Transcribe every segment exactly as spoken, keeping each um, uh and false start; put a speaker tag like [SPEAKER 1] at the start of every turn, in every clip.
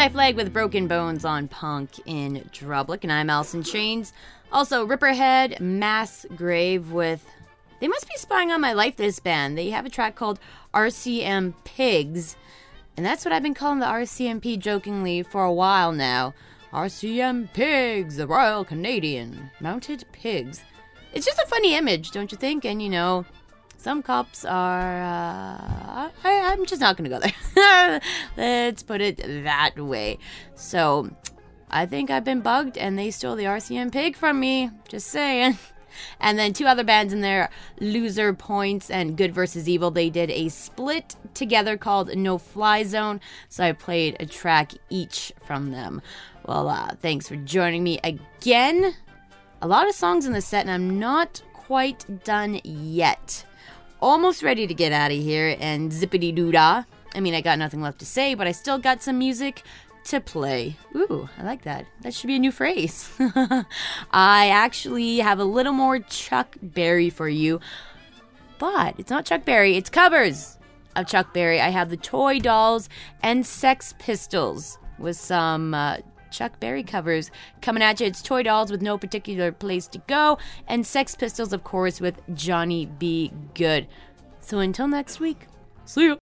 [SPEAKER 1] Anti-Flag with Broken Bones on Punk in Drublic, and I'm Alice Chains. Also, Ripperhead, Mass Grave with... They must be spying on my life, this band. They have a track called R C M Pigs, and that's what I've been calling the R C M P jokingly for a while now. R C M Pigs, the Royal Canadian Mounted Pigs. It's just a funny image, don't you think? And, you know, some cops are... Uh, I, I'm just not going to go there. Let's put it that way. So, I think I've been bugged, and they stole the R C M Pig from me. Just saying. And then two other bands in there, Loser Points and Good versus Evil. They did a split together called No Fly Zone, so I played a track each from them. Well, uh, thanks for joining me again. A lot of songs in the set, and I'm not quite done yet. Almost ready to get out of here and zippity-doo-dah. I mean, I got nothing left to say, but I still got some music to play. Ooh, I like that. That should be a new phrase. I actually have a little more Chuck Berry for you, but it's not Chuck Berry, it's covers of Chuck Berry. I have the Toy Dolls and Sex Pistols with some uh, Chuck Berry covers coming at you. It's Toy Dolls with No Particular Place to Go, and Sex Pistols, of course, with Johnny B. Good. So until next week, see ya.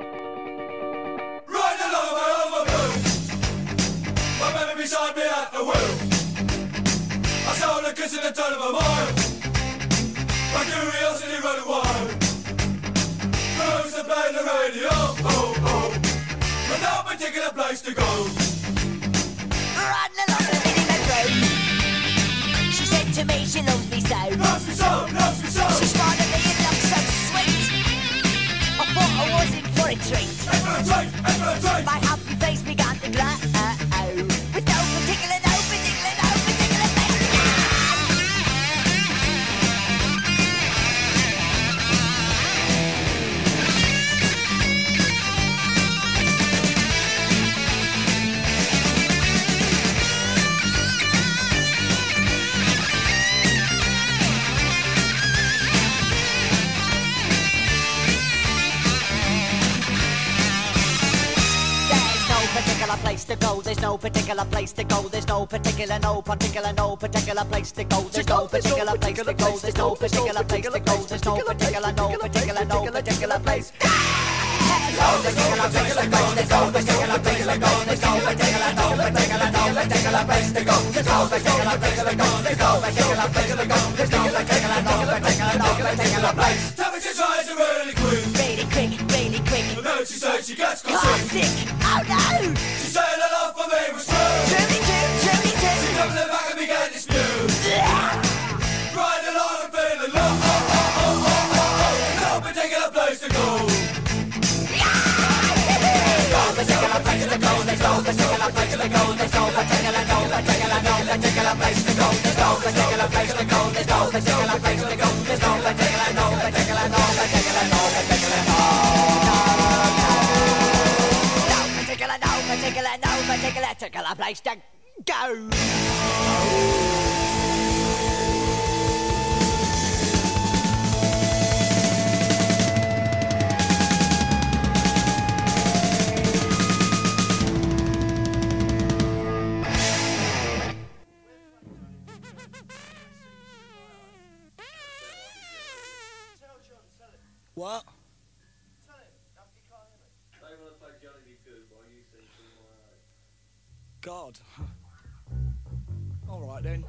[SPEAKER 2] Beside me at the wheel, I saw the kiss in the turn of a mile. My curiosity ran wild. Close to play the radio, oh oh, but no particular place to go.
[SPEAKER 3] Riding along the Minimum Road, she said to me she loves me so.
[SPEAKER 2] Loves me so, loves me so.
[SPEAKER 3] She smiled at me and looked so sweet. I thought I was in for a treat.
[SPEAKER 2] In for a treat, in for a treat.
[SPEAKER 3] My happy face began to glow. With no particular, no particular, no particular place to go. Place to go, there's no particular place to go, there's no particular, no particular, no particular place to go, there's no particular place to go, there's no particular place to go, there's no particular, no particular, no particular place. No particular place to go, there's no particular place to go, there's no particular, no particular, no particular place to go, there's no particular place to go, there's no particular place to go, there's no particular, no particular, no particular place.
[SPEAKER 2] Temperature rise really quick,
[SPEAKER 3] really quick, really quick.
[SPEAKER 2] And then she said she gets
[SPEAKER 3] car sick. Oh no!
[SPEAKER 2] She said her love for me was true.
[SPEAKER 3] Truly true, truly true.
[SPEAKER 2] She come to the back and began to spew. Riding along and feeling low. Oh, oh, oh, oh, oh, oh. No particular place to go. No particular place to go. There's no particular place to go. There's no particular, no particular, no particular place to go. There's no particular place to go. There's no particular place to go. There's no particular, no particular, no particular, no particular, no. Particular, no particular, particular place to go.
[SPEAKER 4] What? God. All right then.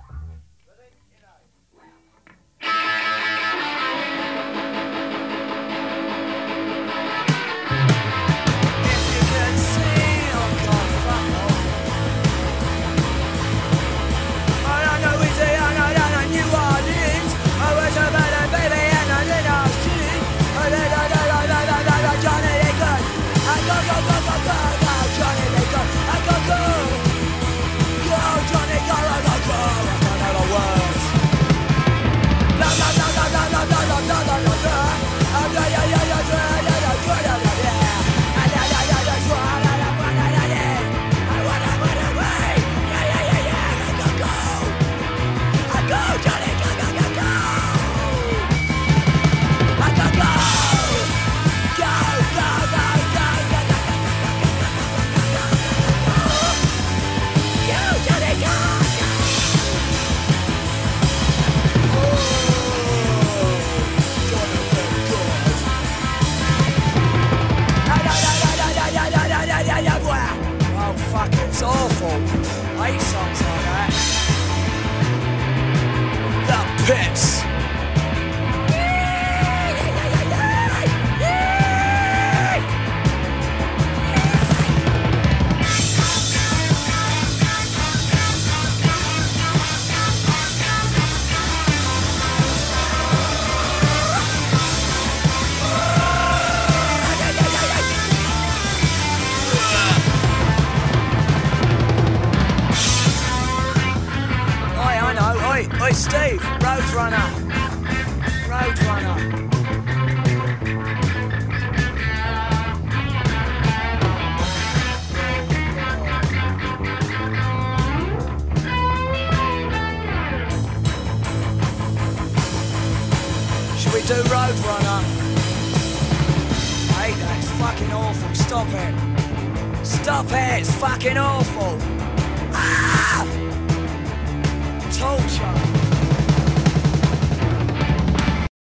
[SPEAKER 4] pits. Oi, Steve, Roadrunner. Roadrunner. Should we do Roadrunner? I hate that, it's fucking awful. Stop it. Stop it, it's fucking awful. Ah!